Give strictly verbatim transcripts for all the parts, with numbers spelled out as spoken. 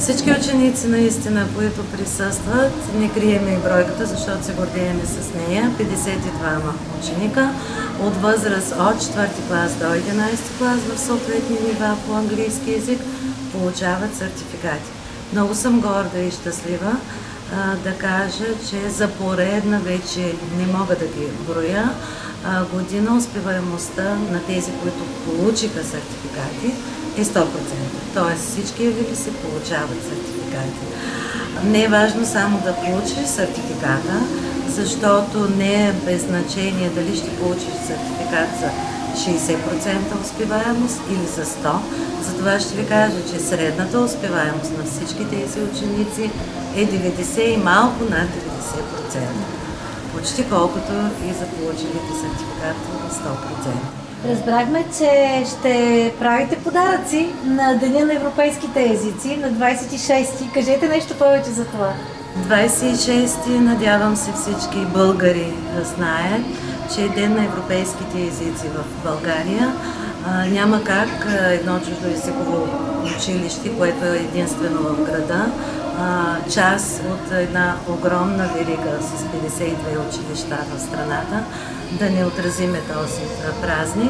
Всички ученици наистина, които присъстват, не крием и бройката, защото се гордеем с нея, петдесет и двама ученика от възраст от четвърти клас до единадесети клас в съответни нива по английски език получават сертификати. Много съм горда и щастлива а, да кажа, че за поредна вече не мога да ги броя, а, година успеваемостта на тези, които получиха сертификати, е сто процента. Тоест всички явили се получават сертификати. Не е важно само да получиш сертификата, защото не е без значение дали ще получиш сертификат за шейсет процента успеваемост или за сто процента. Затова ще ви кажа, че средната успеваемост на всички тези ученици е деветдесет и малко над деветдесет процента. Почти колкото и за получилите сертификат сто процента. Разбрахме, че ще правите подаръци на Деня на европейските езици на двадесет и шести. Кажете нещо повече за това. двадесет и шести, надявам се всички българи да знаят, че е Ден на европейските езици в България. А, няма как едно чуждоезиково училище, което е единствено в града, а, част от една огромна верига с петдесет и две училища в страната, да не отразиме този празник.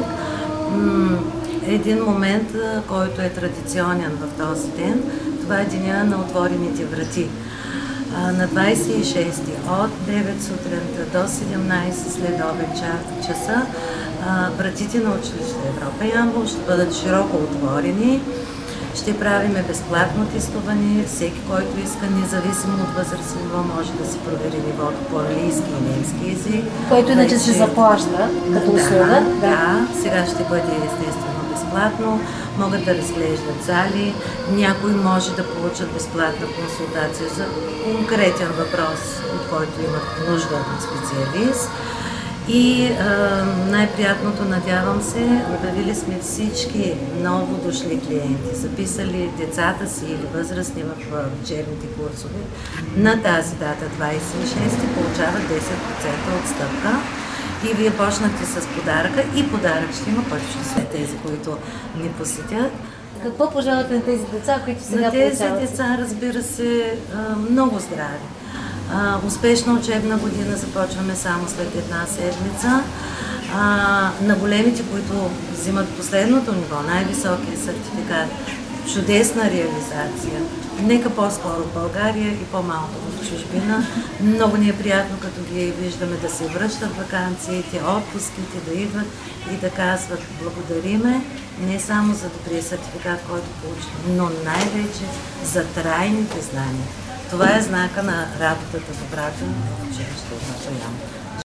Един момент, който е традиционен в този ден, това е Деня на отворените врати. На двадесет и шести от девет сутринта до седемнадесет след обед часа вратите на училище Европа Ямбол ще бъдат широко отворени. Ще правиме безплатно тестуване. Всеки, който иска, независимо от възраст ниво, може да си провери нивото по английски и немски език. Който иначе се заплаща като услуга. Да, да, сега ще бъде естествено безплатно. Могат да разглеждат зали. Някои може да получат безплатна консултация за конкретен въпрос, от който имат нужда от специалист. И а, най-приятното, надявам се, обявили сме всички ново дошли клиенти, записали децата си или възрастни в вечерните курсове на тази дата двадесет и шести, получават десет процента отстъпка. И вие почнахте с подаръка и подарък ще има, който ще са тези, които ни посетят. Какво пожелавате на тези деца, които сега на тези получават? деца, разбира се, много здрави. Uh, успешна учебна година започваме само след една седмица. Uh, на големите, които взимат последното ниво, най-високия сертификат, чудесна реализация. Нека по-скоро в България и по-малко в чужбина. Много ни е приятно, като ги виждаме да се връщат ваканциите, отпуските, да идват и да казват благодариме не само за добрия сертификат, който получим, но най-вече за трайните знания. Това е знака на работата добрата в училище Европа Ямбол.